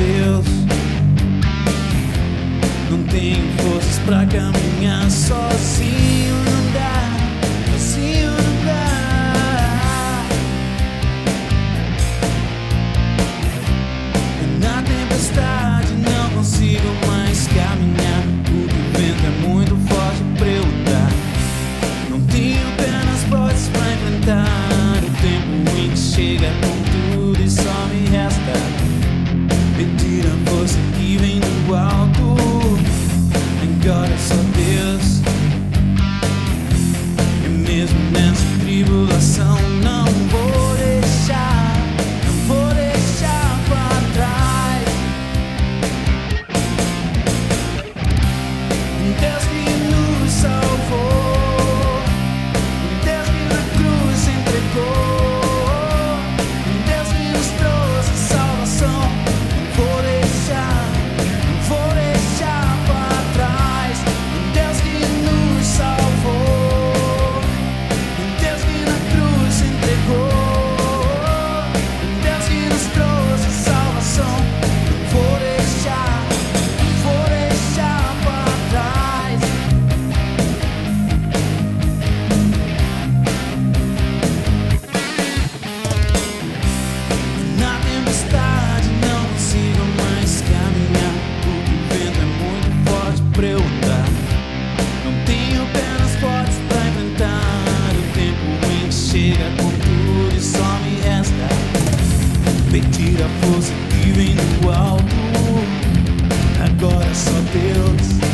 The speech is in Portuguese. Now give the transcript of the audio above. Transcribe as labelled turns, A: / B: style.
A: Deus. Não tenho forças pra caminhar sozinho, não dá, sozinho não dá. Na tempestade não consigo mais caminhar, o vento é muito forte pra eu lutar. Não tenho pernas fortes pra enfrentar o tempo em que chega com tudo e só me resta pedir a força que vem do alto. Agora é só Deus. E mesmo nessa tribulação não vou deixar, não vou deixar pra trás. Deus que nos salvou, Deus que na cruz se entregou, Deus que nos trouxe salvação. Não vou deixar, não vou deixar pra trás. Deus que nos salvou, Deus que na cruz se entregou, Deus que nos trouxe salvação. Não vou deixar, não vou deixar pra trás. Na tempestade não consigo mais caminhar, o vento é muito forte pra eu andar. Não tenho pernas fortes pra enfrentar o tempo em que chega com tudo e só me resta pedir a força que vem do alto. Agora é só Deus.